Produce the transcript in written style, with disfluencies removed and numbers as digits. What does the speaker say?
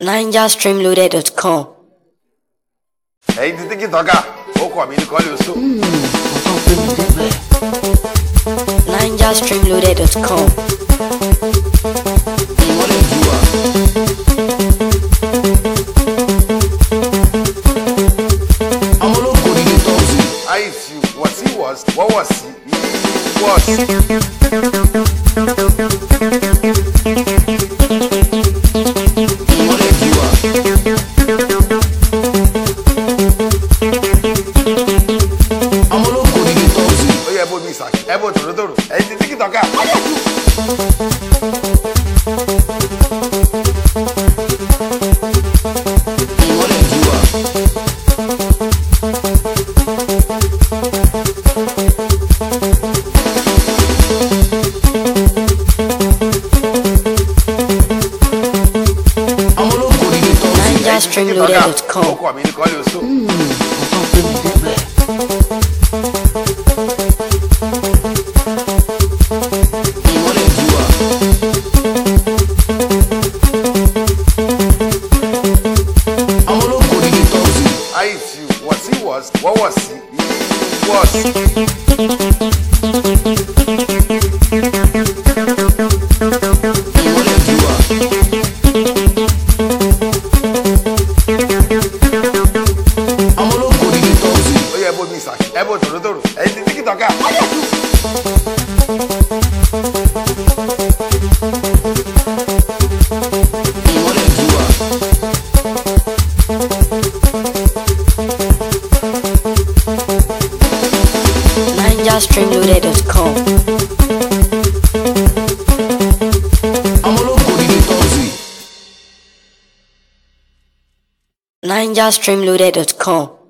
NigerStreamloaded.com. ẹ̀yin ti tíkì tọ́ka ó kọ̀ mí ní kọ́lé oṣù. NigerStreamloaded.com. ìwọlé ju wa. àwọn ológun ní tọ́sí. àìsí wọ̀sí wọ́wọ́ sí wọ́ọ̀sì. ìwọlé ju wa. àwọn ológun ní tọ́sí. ó yẹ bó mi sàkí ẹ bó tòrótòrò ẹ̀yin ti tíkì tọ́ka. ìwọlé ju wa. NigerStreamloaded.com. ó kọ̀ mí ní kọ́lé oṣù. ìwọlé ju wa. àwọn ológun ní tọ́sí. àìsí wọ̀sí wọ́wọ́ sí wọ́ọ̀sì. ìwọlé ju wa. àwọn ológun ní tọ́sí. ó yẹ bó mi sàkí ẹ bó tòrótòrò ẹ̀yin ti tíkì tọ́ka. ìwọlé ju wa. NigerStreamloaded.com. àwọn ológun ní tọ́sí. NigerStreamloaded.com.